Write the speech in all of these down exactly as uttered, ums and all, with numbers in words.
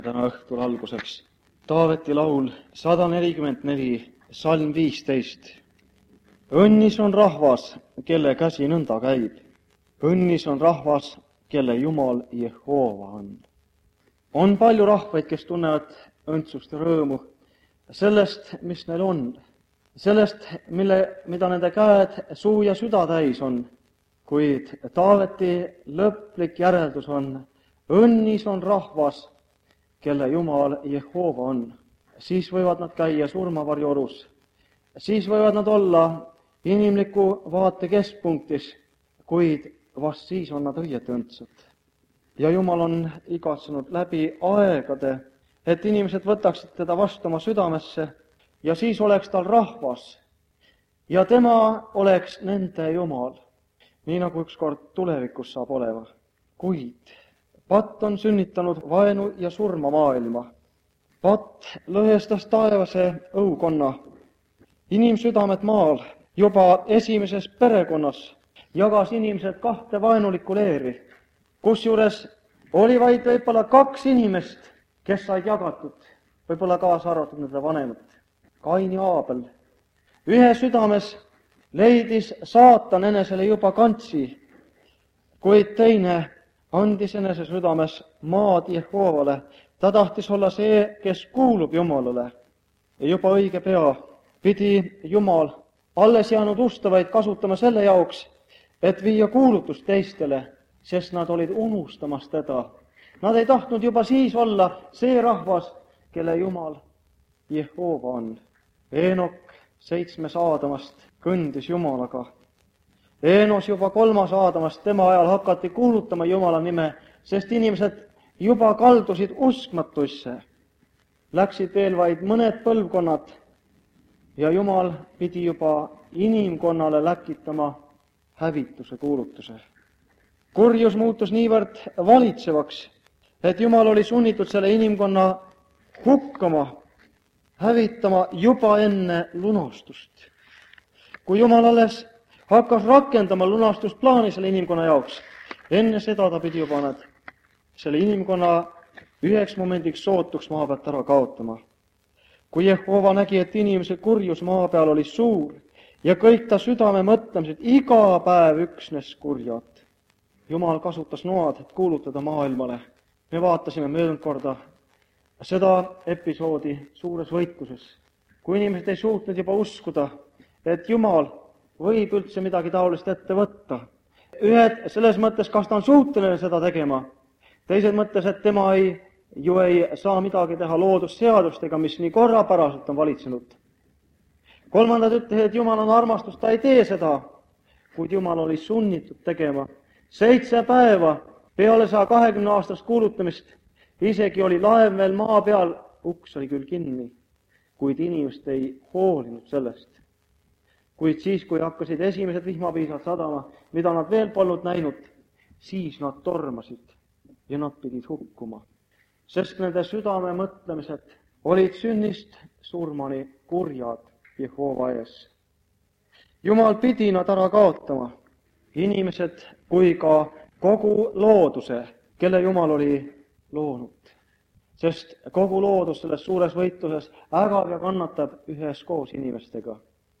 Täna õhtul alguseks Taaveti laul sada nelikümmend neli, salm viisteist. Õnnis on rahvas, kelle käsi nõnda käib. Õnnis on rahvas, kelle Jumal Jehova on. On palju rahvaid, kes tunnevad õndsust ja rõõmu sellest, mis neil on. Sellest, mille, mida nende käed, suu ja süda täis on. Kuid Taaveti lõplik järeldus on: õnnis on rahvas, kelle Jumal Jehova on. Siis võivad nad käia surmavarjuorus. Siis võivad nad olla inimliku vaate keskpunktis, kuid vast siis on nad õieti õndsad. Ja Jumal on igatsenud läbi aegade, et inimesed võtaksid teda vastu oma südamesse ja siis oleks tal rahvas ja tema oleks nende Jumal, nii nagu ükskord tulevikus saab olema. Kuid patt on sünnitanud vaenu ja surma maailma. Patt lõhestas taevase õukonna. Inimsüdamed maal juba esimeses perekonnas jagas inimesed kahte vaenulikku leeri, kusjuures oli vaid võib-olla kaks inimest, kes said jagatud, võib-olla kaasa arvatud nende vanemad, Kain ja Aabel. Ühe südames leidis saatan enesele juba kantsi, kuid teine andis enese südames maad Jehovale. Ta tahtis olla see, kes kuulub Jumalale. Ja juba õige pea pidi Jumal alles jäänud ustavaid kasutama selle jaoks, et viia kuulutust teistele, sest nad olid unustamas teda. Nad ei tahtnud juba siis olla see rahvas, kelle Jumal Jehova on. Eenok seitsmes Aadamast kõndis Jumalaga. Eenos juba kolmas Aadamast, tema ajal hakati kuulutama Jumala nime, sest inimesed juba kaldusid uskmatusse. Läksid veel vaid mõned põlvkonnad ja Jumal pidi juba inimkonnale läkitama hävituse kuulutuse. Kurjus muutus niivõrd valitsevaks, et Jumal oli sunnitud selle inimkonna hukkama, hävitama juba enne lunastust. Kui Jumal alles hakkas rakendama lunastusplaani selle inimkonna jaoks, enne seda ta pidi juba nad selle inimkonna üheks momendiks sootuks maa pealt ära kaotama. Kui Jehova nägi, et inimese kurjus maa peal oli suur ja kõik ta südame mõtlemised iga päev üksnes kurjad, Jumal kasutas noad, et kuulutada maailmale. Me vaatasime möödunud korda seda episoodi suures võitluses, kui inimesed ei suutnud juba uskuda, et Jumal võib üldse midagi taolist ette võtta. Ühed selles mõttes, kas ta on suuteline seda tegema, teised mõttes, et tema ei, ju ei saa midagi teha loodusseadustega, mis nii korrapäraselt on valitsenud. Kolmandad ütlesid, et Jumal on armastus, ta ei tee seda, kuid Jumal oli sunnitud tegema. Seitse päeva peale saja kahekümne aastast kuulutamist, isegi oli laev veel maa peal, uks oli küll kinni, kuid inimest ei hoolinud sellest. Kuid siis, kui hakkasid esimesed vihmapiisad sadama, mida nad veel polnud näinud, siis nad tormasid ja nad pidid hukkuma. Sest nende südame mõtlemised olid sünnist surmani kurjad Jehova ees. Jumal pidi nad ära kaotama, inimesed kui ka kogu looduse, kelle Jumal oli loonud. Sest kogu loodus selles suures võitluses ägab ja kannatab üheskoos inimestega.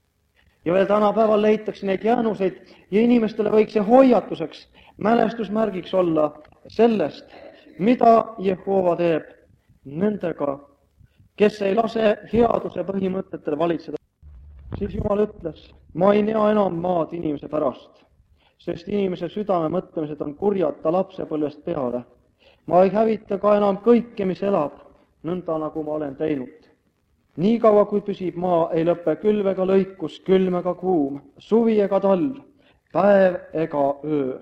Ja veel tänapäeval leitakse neid jäänuseid ja inimestele võiks see hoiatuseks, mälestusmärgiks olla sellest, mida Jehova teeb nendega, kes ei lase headuse põhimõtetel valitseda. Siis Jumal ütles, ma ei nea enam maad inimese pärast, sest inimese südame mõtlemised on kurjad ta lapsepõlvest peale. Ma ei hävita ka enam kõike, mis elab, nõnda nagu ma olen teinud. Nii kaua, kui püsib maa, ei lõpe külv ega lõikus, külm ega kuum, suvi ega talv, päev ega öö.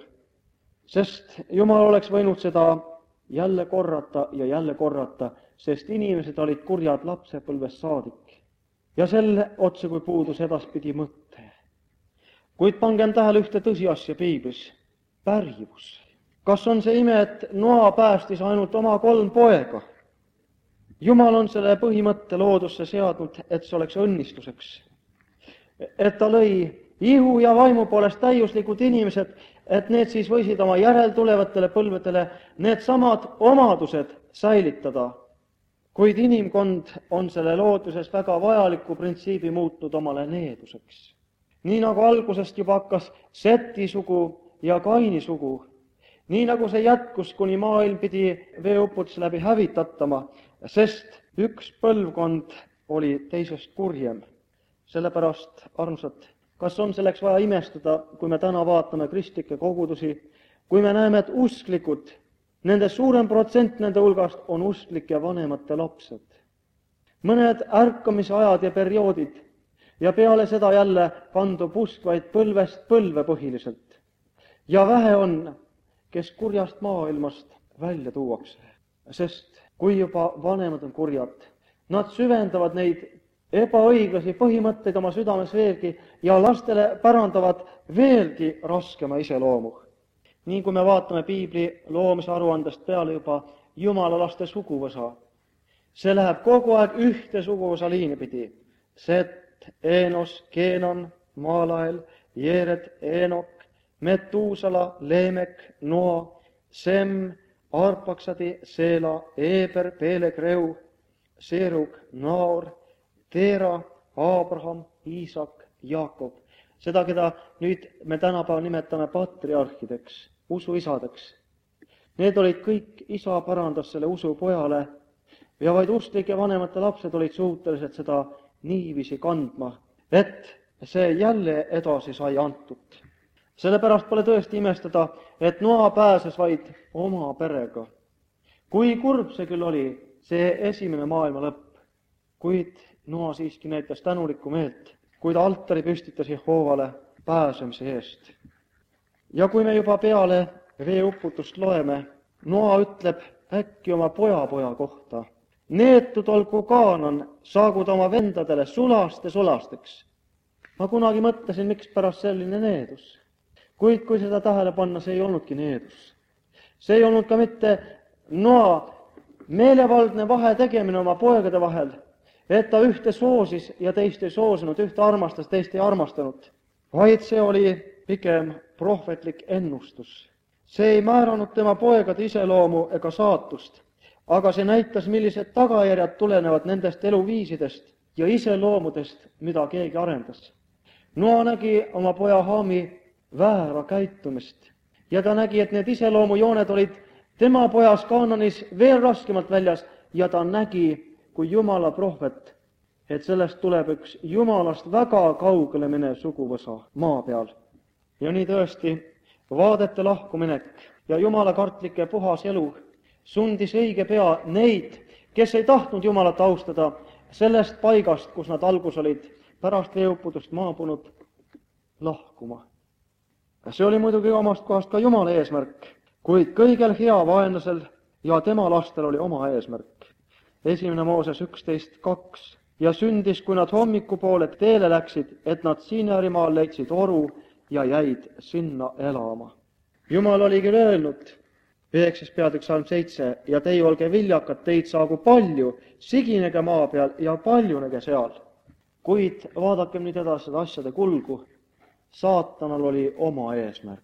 Sest Jumal oleks võinud seda jälle korrata ja jälle korrata, sest inimesed olid kurjad lapsepõlvest saadik. Ja selle otse, kui puudus edaspidi mõte. Kuid pangem tähele ühte tõsiasja Piiblis, pärjivus. Kas on see ime, et Noa päästis ainult oma kolm poega? Jumal on selle põhimõtte loodusse seadnud, et see oleks õnnistuseks. Et ta lõi ihu ja vaimu poolest täiuslikud inimesed, et need siis võisid oma järeltulevatele põlvedele need samad omadused säilitada, kuid inimkond on selle looduses väga vajaliku printsiibi muutnud omale needuseks. Nii nagu algusest juba hakkas Seti sugu ja Kaini sugu, nii nagu see jätkus, kuni maailm pidi veeuputuse läbi hävitatama, sest üks põlvkond oli teisest kurjem. Sellepärast, armsad, kas on selleks vaja imestada, kui me täna vaatame kristlikke kogudusi, kui me näeme, et usklikud, nende suurem protsent nende hulgast on usklike vanemate lapsed. Mõned ärkamise ajad ja perioodid ja peale seda jälle kandub usk vaid põlvest põlve põhiliselt. Ja vähe on, kes kurjast maailmast välja tuuakse, sest kui juba vanemad on kurjad, nad süvendavad neid ebaõiglasi põhimõtteid oma südames veelgi ja lastele pärandavad veelgi raskema iseloomu. Nii kui me vaatame piibli loomise aruandest peale juba Jumala laste suguvõsa, see läheb kogu aeg ühte suguvõsa liini pidi. Set, Enos, Keenan, Maalael, Jeered, Eenok, Metuusala, Leemek, Noa, Sem, Arpaksadi, Seela, Eeber, Peelegreu, Seerug, Naor, Teera, Abraham, Iisak, Jaakob. Seda, keda nüüd me tänapäeval nimetame patriarhideks, usuisadeks. Need olid kõik, isa parandas selle usu pojale ja vaid usklike vanemate lapsed olid suutelised seda niiviisi kandma, et see jälle edasi sai antud. Sellepärast pole tõesti imestada, et Noa pääses vaid oma perega. Kui kurb see küll oli, see esimene maailma lõpp, kuid Noa siiski näitas tänulikku meelt, kui ta altari püstitas Jehoovale pääsemise eest. Ja kui me juba peale veeuputust loeme, Noa ütleb äkki oma pojapoja kohta: neetud olgu Kaanan, saagu ta oma vendadele sulaste sulasteks. Ma kunagi mõtlesin, miks pärast selline needus. Kuid kui seda tähele panna, see ei olnudki needus. See ei olnud ka mitte Noa meelevaldne vahe tegemine oma poegade vahel, et ta ühte soosis ja teist ei soosinud, ühte armastas, teist ei armastanud, vaid see oli pigem prohvetlik ennustus. See ei määranud tema poegade iseloomu ega saatust, aga see näitas, millised tagajärjed tulenevad nendest eluviisidest ja iseloomudest, mida keegi arendas. Noa nägi oma poja Haami väära käitumist ja ta nägi, et need iseloomujooned olid tema pojas Kaananis veel raskemalt väljas ja ta nägi, kui Jumala prohvet, et sellest tuleb üks Jumalast väga kaugele minev suguvõsa maa peal. Ja nii tõesti, vaadete lahkuminek ja Jumala kartlike puhas elu sundis õige pea neid, kes ei tahtnud Jumalat austada, sellest paigast, kus nad algus olid pärast veeuputust maabunud, lahkuma. See oli muidugi omast kohast ka Jumala eesmärk, kuid kõigel hea vaenlasel ja tema lastel oli oma eesmärk. Esimene Mooses üksteist kaks. Ja sündis, kui nad hommikupoole teele läksid, et nad Siinarimaal leidsid oru ja jäid sinna elama. Jumal oli küll öelnud, üheksas peatükk salm seitse, ja teie olge viljakad, teid saagu palju, siginege maa peal ja paljunege seal. Kuid vaadakem nüüd edasi seda asjade kulgu. Saatanal oli oma eesmärk.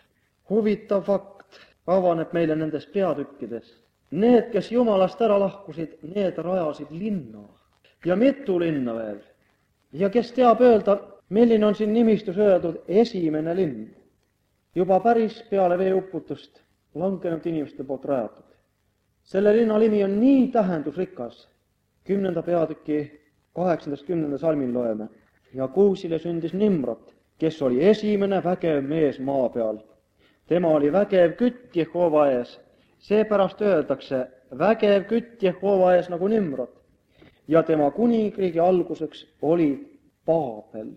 Huvitav fakt avaneb meile nendes peatükkides. Need, kes Jumalast ära lahkusid, need rajasid linna. Ja mitu linna veel. Ja kes teab öelda, milline on siin nimistus öeldud esimene linn. Juba päris peale veeuputust langenud inimeste poolt rajatud. Selle linna nimi on nii tähendusrikas. Kümnenda peatüki kaheksandast kümnenda salmin loeme. Ja Kuusile sündis Nimrod, kes oli esimene vägev mees maa peal. Tema oli vägev kütt Jehova ees. Seepärast öeldakse vägev kütt Jehova ees nagu Nimrod. Ja tema kuningriigi alguseks oli Paabel.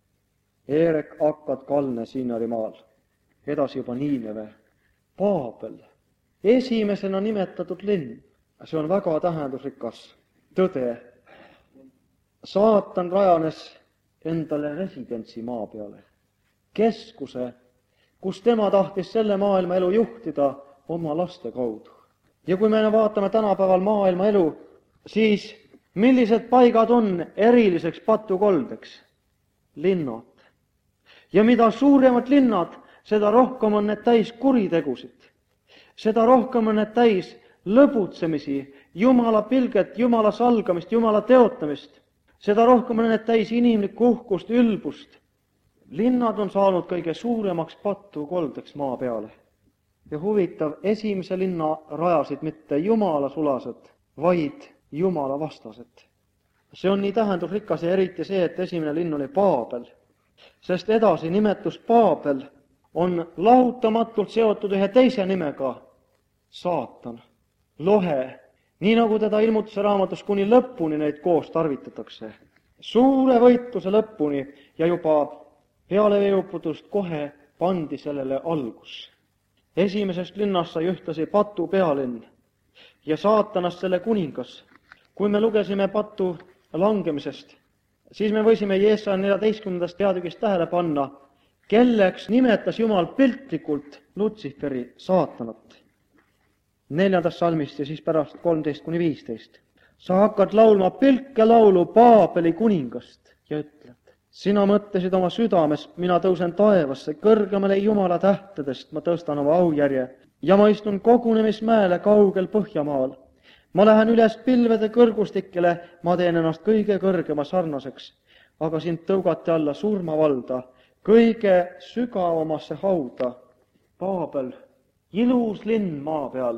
Eerek Akkad Kalne Siinarimaal. Edasi juba Niineve. Paabel. Esimesena nimetatud linn. See on väga tähendusrikas tõde. Saatan rajanes endale residentsi maa peale. Keskuse, kus tema tahtis selle maailma elu juhtida oma laste kaudu. Ja kui me vaatame tänapäeval maailma elu, siis millised paigad on eriliseks patukoldeks? Linnad. Ja mida suuremad linnad, seda rohkem on need täis kuritegusid. Seda rohkem on need täis lõbutsemisi Jumala pilget, Jumala salgamist, Jumala teotamist. Seda rohkem on need täis inimlikku uhkust, ülbust. Linnad on saanud kõige suuremaks patukoldeks maa peale. Ja huvitav, esimese linna rajasid mitte Jumala sulased, vaid Jumala vastased. See on nii tähendusrikas ja eriti see, et esimene linn oli Paabel. Sest edasi nimetus Paabel on lahutamatult seotud ühe teise nimega, saatan, lohe, nii nagu teda ilmutuse raamatus kuni lõpuni neid koos tarvitatakse. Suure võitluse lõpuni ja juba peale veeuputust kohe pandi sellele algus. Esimesest linnast sai ühtlasi patu pealinn ja saatanast selle kuningas. Kui me lugesime patu langemisest, siis me võisime Jeesaja neljateistkümnendast peatükist tähele panna, kelleks nimetas Jumal piltlikult Lutsiferi saatanat. Neljandast salmist ja siis pärast kolmteist kuni viisteist. Sa hakkad laulma pilkelaulu Paabeli kuningast ja ütled, sina mõtlesid oma südames, mina tõusen taevasse, kõrgemale Jumala tähtedest, ma tõstan oma aujärje ja ma istun kogunemismäele kaugel Põhjamaal. Ma lähen üles pilvede kõrgustikele, ma teen ennast kõige kõrgema sarnaseks, aga sind tõugati alla surmavalda, kõige sügavamasse hauda. Paabel, ilus linn maa peal,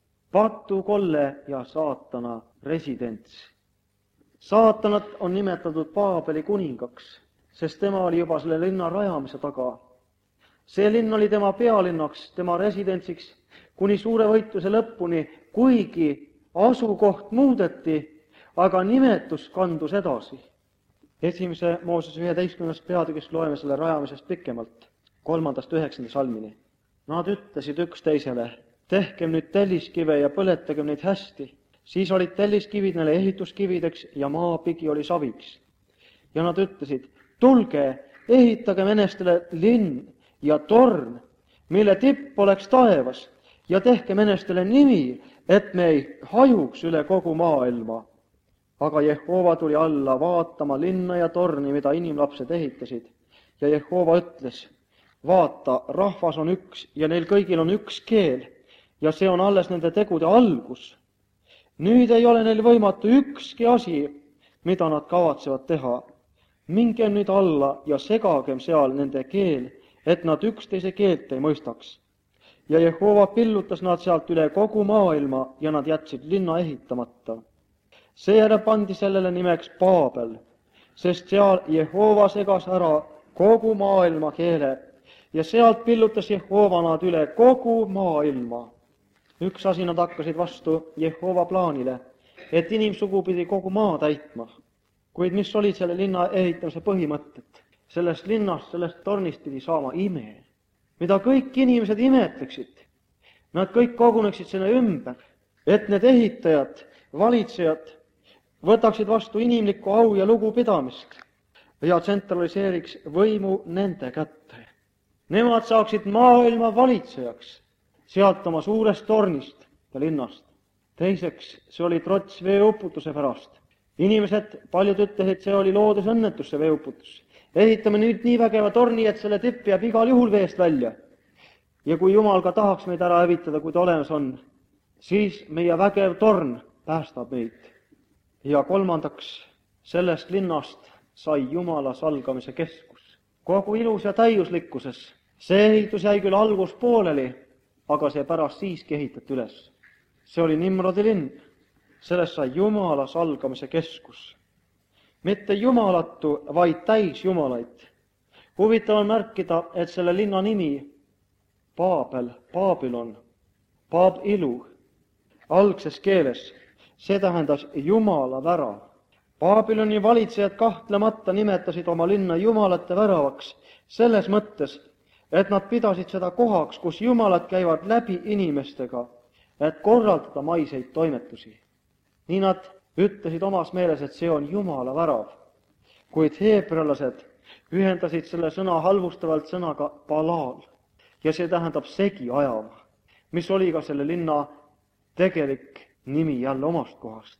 patukolle ja saatana residents. Saatanat on nimetatud Paabeli kuningaks, sest tema oli juba selle linna rajamise taga. See linn oli tema pealinnaks, tema residentsiks, kuni suure võitluse lõpuni, kuigi asukoht muudeti, aga nimetus kandus edasi. Esimese Mooses üheteistkümnendast peatükist loeme selle rajamisest pikemalt, kolmandast üheksanda salmini. Nad ütlesid üksteisele, tehkem nüüd telliskive ja põletagem neid hästi. Siis olid telliskivid neile ehituskivideks ja maapigi oli saviks. Ja nad ütlesid, tulge, ehitagem enestele linn ja torn, mille tipp oleks taevas, ja tehkem enestele nimi, et me ei hajuks üle kogu maailma. Aga Jehova tuli alla vaatama linna ja torni, mida inimlapsed ehitasid. Ja Jehova ütles, vaata, rahvas on üks ja neil kõigil on üks keel ja see on alles nende tegude algus. Nüüd ei ole neil võimatu ükski asi, mida nad kavatsevad teha. Mingem nüüd alla ja segagem seal nende keel, et nad üksteise keelt ei mõistaks. Ja Jehova pillutas nad sealt üle kogu maailma ja nad jätsid linna ehitamata. Seejärel pandi sellele nimeks Paabel, sest seal Jehova segas ära kogu maailma keele ja sealt pillutas Jehova nad üle kogu maailma. Üks asi nad hakkasid vastu Jehova plaanile, et inimsugu pidi kogu maa täitma. Kuid mis olid selle linna ehitamise põhimõtted? Sellest linnast, sellest tornist pidi saama ime, mida kõik inimesed imetleksid. Nad kõik koguneksid selle ümber, et need ehitajad, valitsejad võtaksid vastu inimlikku au ja lugupidamist ja tsentraliseeriks võimu nende kätte. Nemad saaksid maailma valitsejaks sealt oma suurest tornist ja linnast. Teiseks, see oli trots veeuputuse pärast. Inimesed, paljud ütlesid, see oli loodusõnnetus, see veeuputus. Ehitame nüüd nii vägeva torni, et selle tipp jääb igal juhul veest välja. Ja kui Jumal ka tahaks meid ära hävitada, kui ta olemas on, siis meie vägev torn päästab meid. Ja kolmandaks, sellest linnast sai Jumala salgamise keskus. Kogu ilus ja täiuslikkuses. See ehitus jäi küll algus pooleli, aga see pärast siiski ehitati üles. See oli Nimrodi linn. Sellest sai Jumala salgamise keskus. Mitte jumalatu, vaid täis jumalaid. Huvitav on märkida, et selle linna nimi, Paabel, Baabilon, Baab-ilu, algses keeles, see tähendas Jumala värav. Baabiloni valitsejad kahtlemata nimetasid oma linna jumalate väravaks selles mõttes, et nad pidasid seda kohaks, kus jumalad käivad läbi inimestega, et korraldada maiseid toimetusi. Nii nad ütlesid omas meeles, et see on Jumala värav. Kuid heebrealased ühendasid selle sõna halvustavalt sõnaga Balal ja see tähendab segi ajama, mis oli ka selle linna tegelik nimi jälle omast kohast.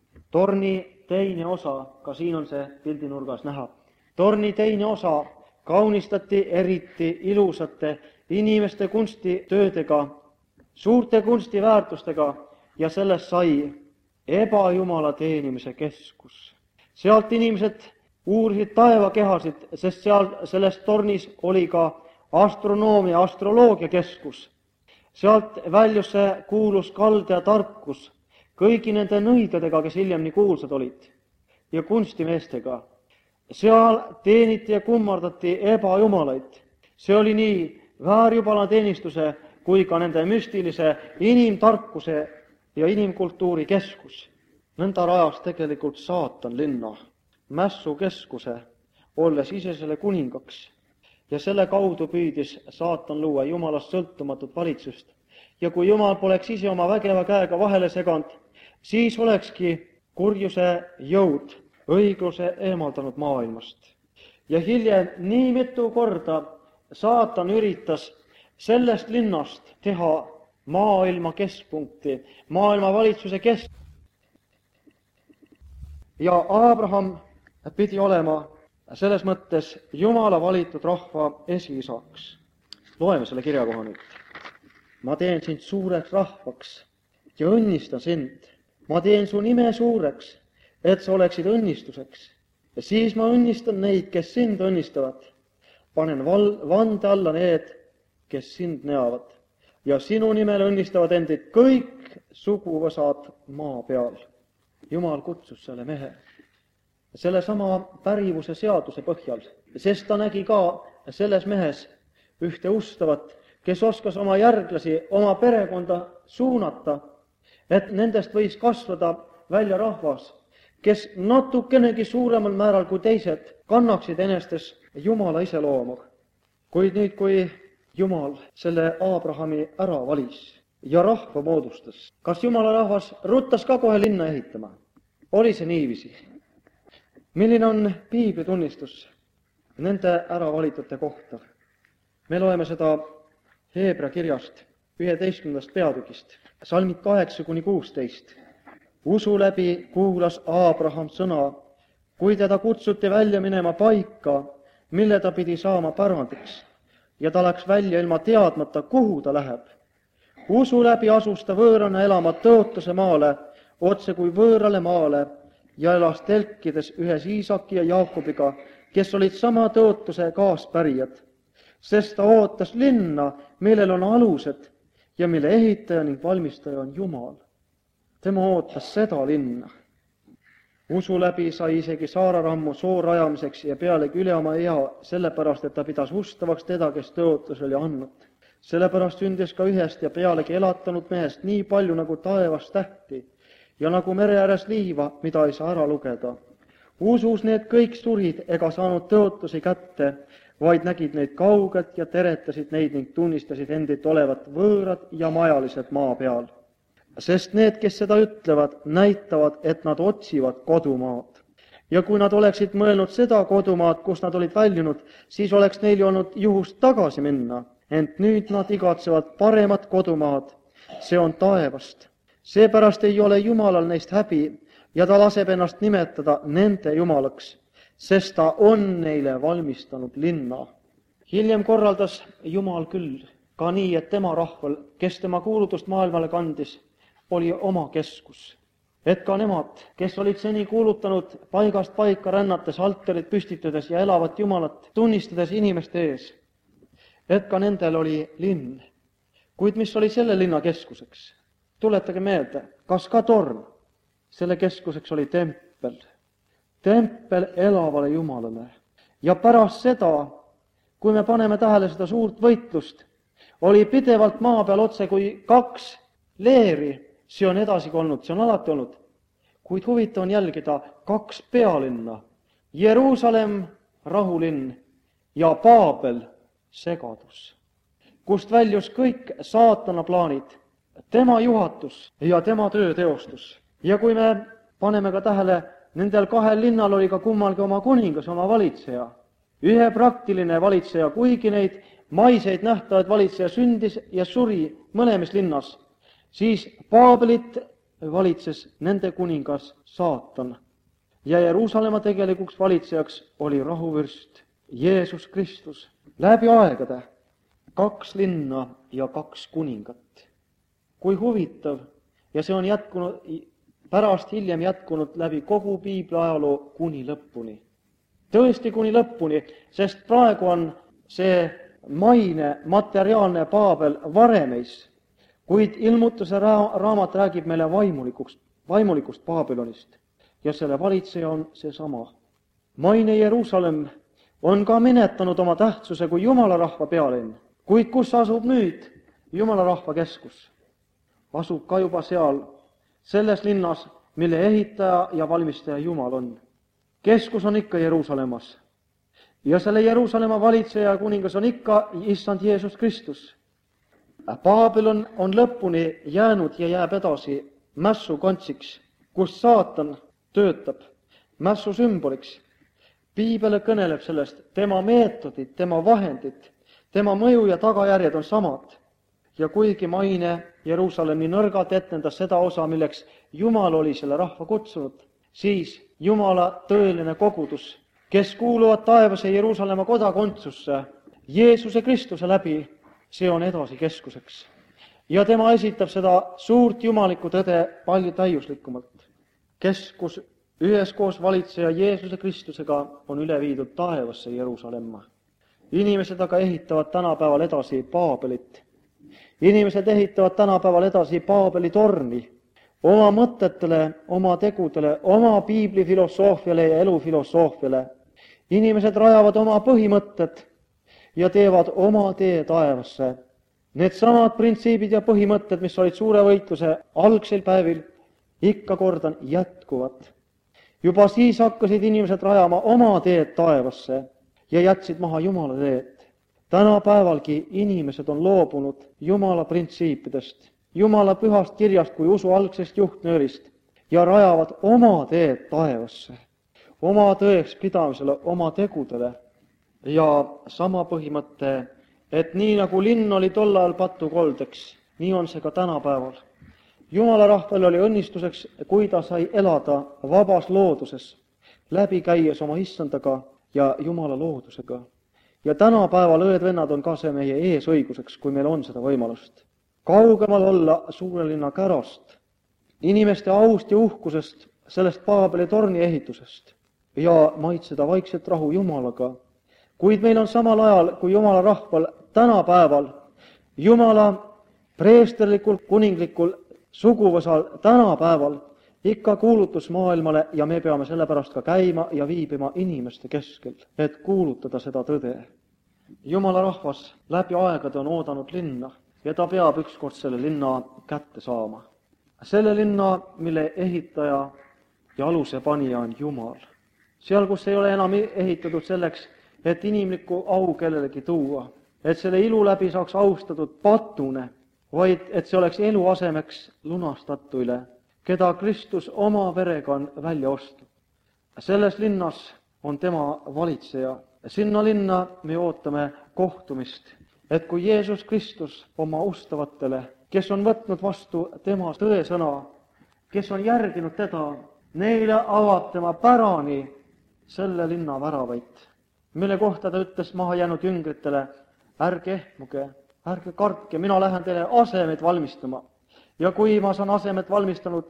Torni teine osa, ka siin on see pildinurgas näha, torni teine osa kaunistati eriti ilusate inimeste kunstitöödega, suurte kunstiväärtustega ja sellest sai ebajumala teenimise keskus. Sealt inimesed uurisid taevakehasid, sest seal selles tornis oli ka astronoomia, astroloogia keskus. Sealt väljus see kuulus kaldaja tarkus kõigi nende nõidadega, kes hiljem nii kuulsad olid, ja kunstimeestega. Seal teeniti ja kummardati ebajumalaid. See oli nii väärjumala teenistuse kui ka nende müstilise inimtarkuse ja inimkultuuri keskus. Nõnda rajas tegelikult saatan linna, mässukeskuse, olles ise selle kuningaks. Ja selle kaudu püüdis saatan luua Jumalast sõltumatut valitsust. Ja kui Jumal poleks ise oma vägeva käega vahele seganud, siis olekski kurjuse jõud õigluse eemaldanud maailmast. Ja hiljem nii mitu korda saatan üritas sellest linnast teha maailma keskpunkti, maailma valitsuse kesk. Ja Abraham pidi olema selles mõttes Jumala valitud rahva esiisaks. Loeme selle kirjakoha nüüd. Ma teen sind suureks rahvaks ja õnnistan sind. Ma teen su nime suureks, et sa oleksid õnnistuseks. Ja siis ma õnnistan neid, kes sind õnnistavad. Panen val- vande alla need, kes sind näevad. Ja sinu nimel õnnistavad endid kõik suguvõsad maa peal. Jumal kutsus selle mehe selle sama pärivuse seaduse põhjal, sest ta nägi ka selles mehes ühte ustavat, kes oskas oma järglasi, oma perekonda suunata, et nendest võis kasvada välja rahvas, kes natukenegi suuremal määral kui teised kannaksid enestes Jumala iseloomu. Kuid nüüd, kui Jumal selle Abrahami ära valis ja rahva moodustas, kas Jumala rahvas ruttas ka kohe linna ehitama? Oli see niiviisi? Milline on piibli tunnistus nende äravalitute kohta? Me loeme seda Heebra kirjast üheteistkümnendast peatükist, salmid kaheksa kuni kuusteist. Usu läbi kuulas Abraham sõna, kui teda kutsuti välja minema paika, mille ta pidi saama pärandiks, ja ta läks välja ilma teadmata, kuhu ta läheb. Usu läbi asus ta võõrana elama tõotuse maale, otse kui võõrale maale, ja elas telkides ühes Iisaki ja Jaakobiga, kes olid sama tõotuse kaaspärijad, sest ta ootas linna, millel on alused ja mille ehitaja ning valmistaja on Jumal. Tema ootas seda linna. Usu läbi sai isegi Saararammu soo rajamiseks ja pealegi üle oma ea, sellepärast, et ta pidas ustavaks teda, kes tõotus oli andnud. Sellepärast sündis ka ühest ja pealegi elatanud mehest nii palju nagu taevas tähti ja nagu mere ääres liiva, mida ei saa ära lugeda. Usus need kõik surid ega saanud tõotusi kätte, vaid nägid neid kaugelt ja teretasid neid ning tunnistasid endid olevat võõrad ja majalised maa peal. Sest need, kes seda ütlevad, näitavad, et nad otsivad kodumaad. Ja kui nad oleksid mõelnud seda kodumaad, kus nad olid väljunud, siis oleks neil olnud juhust tagasi minna. Ent nüüd nad igatsevad paremat kodumaad, see on taevast. Seepärast ei ole Jumalal neist häbi ja ta laseb ennast nimetada nende Jumalaks, sest ta on neile valmistanud linna. Hiljem korraldas Jumal küll ka nii, et tema rahval, kes tema kuulutust maailmale kandis, oli oma keskus. Et ka nemad, kes olid seni kuulutanud paigast paika rännates, altarid püstitades ja elavat Jumalat tunnistades inimeste ees, et ka nendel oli linn. Kuid mis oli selle linna keskuseks? Tuletage meelde, kas ka torn? Selle keskuseks oli tempel. Tempel elavale Jumalale. Ja pärast seda, kui me paneme tähele seda suurt võitlust, oli pidevalt maa peal otse kui kaks leeri, see on edasi olnud, see on alati olnud. Kuid huvitav on jälgida kaks pealinna, Jeruusalemm, rahulinn, ja Paabel, segadus, kust väljus kõik saatana plaanid, tema juhatus ja tema töö teostus. Ja kui me paneme ka tähele, nendel kahel linnal oli ka kummalgi oma kuningas, oma valitseja. Ühe praktiline valitseja, kuigi neid maiseid nähtavaid valitseja sündis ja suri mõlemis linnas, siis Paabelit valitses nende kuningas saatan. Ja Jeruusalemma tegelikuks valitsejaks oli rahuvürst, Jeesus Kristus. Läbi aegade kaks linna ja kaks kuningat. Kui huvitav, ja see on jätkunud, pärast hiljem jätkunud läbi kogu piibli ajaloo kuni lõpuni. Tõesti kuni lõpuni, sest praegu on see maine materiaalne Paabel varemeis, kuid ilmutuse ra- raamat räägib meile vaimulikust, vaimulikust Paabilonist ja selle valitseja on seesama. Maine Jeruusalemm on ka menetanud oma tähtsuse kui Jumala rahva pealinn, kuid kus asub nüüd Jumala rahva keskus? Asub ka juba seal, selles linnas, mille ehitaja ja valmistaja Jumal on. Keskus on ikka Jeruusalemmas. Ja selle Jeruusalemma valitseja ja kuningas on ikka issand Jeesus Kristus. Paabilon on lõpuni jäänud ja jääb edasi mässu kantsiks, kus saatan töötab, mässu sümboliks. Piibel kõneleb sellest, tema meetodid, tema vahendid, tema mõju ja tagajärjed on samad. Ja kuigi maine Jeruusalemmi nõrgalt etnendas seda osa, milleks Jumal oli selle rahva kutsunud, siis Jumala tõeline kogudus, kes kuuluvad taevase Jeruusalemma kodakondsusse Jeesuse Kristuse läbi, see on edasi keskuseks. Ja tema esitab seda suurt jumalikku tõde palju täiuslikumalt. Keskus üheskoos valitseja Jeesuse Kristusega on üle viidud taevasse Jeruusalemma. Inimesed aga ehitavad tänapäeval edasi Paabelit. Inimesed ehitavad tänapäeval edasi Paabeli torni oma mõtetele, oma tegudele, oma piiblifilosoofiale ja elufilosoofiale. Inimesed rajavad oma põhimõtted ja teevad oma tee taevasse. Need samad printsiibid ja põhimõtted, mis olid suure võitluse algsel päevil, ikka kordan jätkuvad. Juba siis hakkasid inimesed rajama oma teed taevasse ja jätsid maha Jumala teed. Tänapäevalgi inimesed on loobunud Jumala printsiipidest, Jumala pühast kirjast kui usu algsest juhtnöörist ja rajavad oma teed taevasse, oma tõeks pidamisele, oma tegudele. Ja sama põhimõte, et nii nagu linn oli tol ajal patukoldeks, nii on see ka tänapäeval. Jumala rahval oli õnnistuseks, kui ta sai elada vabas looduses, läbi käies oma issandaga ja Jumala loodusega. Ja tänapäeval õed-vennad on ka see meie eesõiguseks, kui meil on seda võimalust. Kaugemal olla suure linna kärast, inimeste aust ja uhkusest, sellest Paabeli torni ehitusest ja maitseda vaikset rahu Jumalaga. Kuid meil on samal ajal, kui Jumala rahval tänapäeval, Jumala preesterlikul, kuninglikul suguvõsal tänapäeval ikka kuulutus maailmale ja me peame sellepärast ka käima ja viibima inimeste keskel, et kuulutada seda tõde. Jumala rahvas läbi aegade on oodanud linna ja ta peab ükskord selle linna kätte saama. Selle linna, mille ehitaja ja aluse panija on Jumal. Seal, kus ei ole enam ehitatud selleks, et inimlikku au kellelegi tuua, et selle ilu läbi saaks austatud patune, vaid et see oleks elu asemeks lunastatuile, keda Kristus oma verega on välja ostnud. Selles linnas on tema valitseja. Sinna linna me ootame kohtumist, et kui Jeesus Kristus oma ustavatele, kes on võtnud vastu tema tõesõna, kes on järginud teda, neile avab tema pärani selle linna väravaid, mille kohta ta ütles maha jäänud jüngritele, ärge ehmuge, ärge kartke, mina lähen teile asemeid valmistama. Ja kui ma saan asemed valmistanud,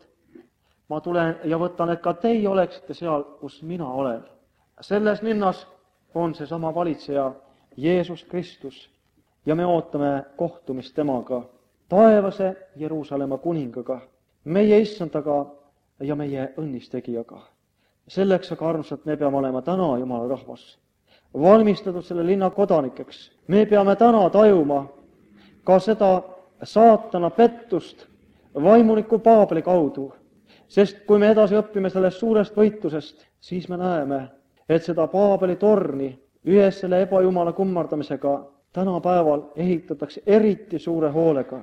ma tulen ja võtan, et ka teie oleksite seal, kus mina olen. Selles linnas on see sama valitseja Jeesus Kristus ja me ootame kohtumist temaga, taevase Jeruusalemma kuningaga, meie issandaga ja meie õnnistegijaga. Selleks aga armsad me peame olema täna Jumala rahvas, valmistatud selle linna kodanikeks. Me peame täna tajuma ka seda saatana pettust vaimuliku Paabeli kaudu, sest kui me edasi õpime sellest suurest võitlusest, siis me näeme, et seda Paabeli torni ühes selle ebajumala kummardamisega tänapäeval ehitatakse eriti suure hoolega.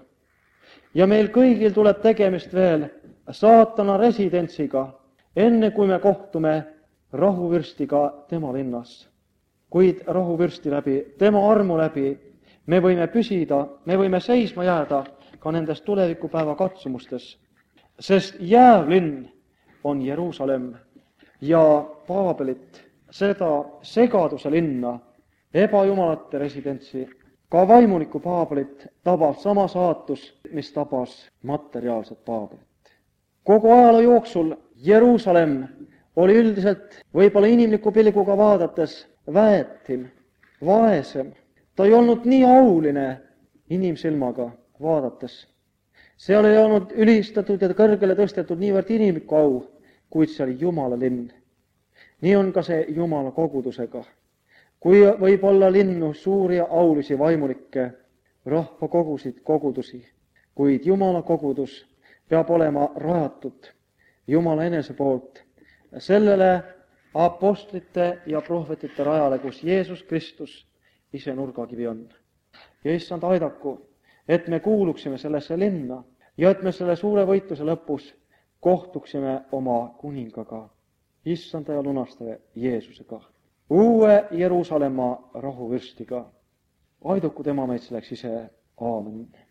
Ja meil kõigil tuleb tegemist veel saatana residentsiga, enne kui me kohtume rahuvürstiga tema linnas. Kuid rahuvürsti läbi, tema armu läbi, me võime püsida, me võime seisma jääda ka nendes tulevikupäeva katsumustes, sest jäävlinn on Jeruusalemm ja Paabelit, seda segaduse linna, ebajumalate residentsi, ka vaimuliku Paabelit tabab sama saatus, mis tabas materiaalset Paabelit. Kogu ajaloo jooksul Jeruusalemm oli üldiselt võib-olla inimliku pilguga vaadates väetim, vaesem. Ta ei olnud nii auline inimsilmaga vaadates. Seal ei olnud ülistatud ja kõrgele tõstetud niivõrd inimlikku au, kuid see oli Jumala linn. Nii on ka see Jumala kogudusega. Kui võib olla linnu suuri ja aulisi vaimulikke, rahvakogusid, kogudusi, kuid Jumala kogudus peab olema rajatud Jumala enese poolt sellele apostlite ja prohvetite rajale, kus Jeesus Kristus ise nurgakivi on. Ja issand aidaku, et me kuuluksime sellesse linna ja et me selle suure võitluse lõpus kohtuksime oma kuningaga, issanda ja lunastaja Jeesusega, uue Jeruusalemma rahuvürstiga. Aidaku tema meid selleks ise. Aamen.